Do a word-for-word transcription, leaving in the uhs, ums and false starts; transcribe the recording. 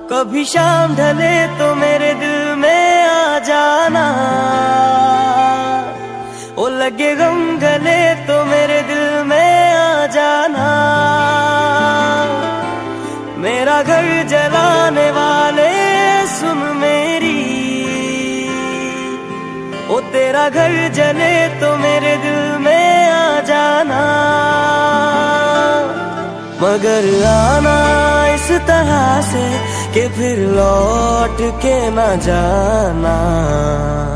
कभी शाम ढले तो मेरे दिल में आ जाना, ओ लगे गम गले तो मेरे दिल में आ जाना। मेरा घर जलाने वाले सुन मेरी, ओ तेरा घर जले तो मेरे दिल में आ जाना। मगर आना इस तरह से कि फिर लौट के न जाना।